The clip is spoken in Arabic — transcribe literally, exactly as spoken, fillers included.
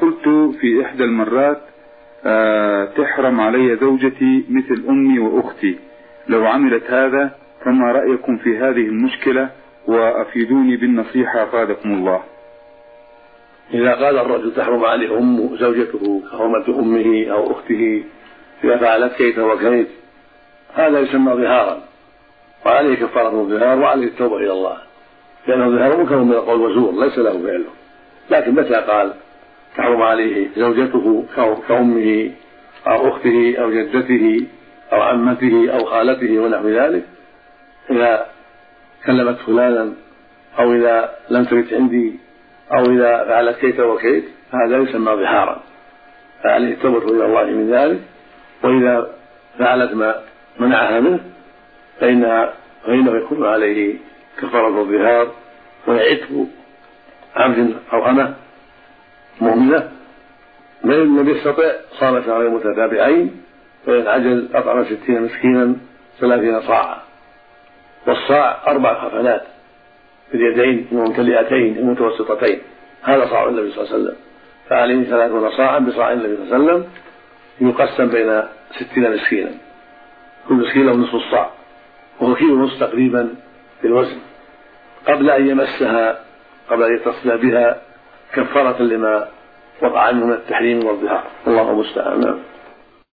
قلت في إحدى المرات آه تحرم علي زوجتي مثل أمي وأختي، لو عملت هذا فما رأيكم في هذه المشكلة؟ وأفيدوني بالنصيحة أفادكم الله. إذا قال الرجل تحرم عليه أم زوجته كحرمة أمه أو أخته إذا فعلت كيت وكيت، هذا يسمى ظهارا، وعليه كفارة الظهار وعليه التوبة إلى الله، لأنه ظهار منكر من القول وزور ليس له فعله. لكن متى قال تحرم عليه زوجته كأمه أو أخته أو جدته أو عمته أو خالته ونحو ذلك، إذا كلمت فلانا أو إذا لم تبت عندي أو إذا فعلت كيت وكيت، هذا يسمى ظهارا، فعليه التوبة إلى الله من ذلك. وإذا فعلت ما منعها منه فإنها فإنه يكون عليه كفارة الظهار ويعتق عبد أو أمة مؤمنة، فإن لم يستطع صام شهرين متتابعين، فإن عجز أطعم ستين مسكينا ثلاثين صاعا، والصاع أربع حفنات في اليدين الممتلئتين المتوسطتين، هذا صاع النبي صلى الله عليه وسلم، فعليه ثلاثون صاعا بصاع النبي صلى الله عليه وسلم يقسم بين ستين مسكينا، كل مسكين له نصف الصاع، وهو كيلو ونصف تقريبا في الوزن، قبل أن يمسها قبل أن يتصل بها كفارة لما وقع عنه من التحريم والظهار. الله المستعان.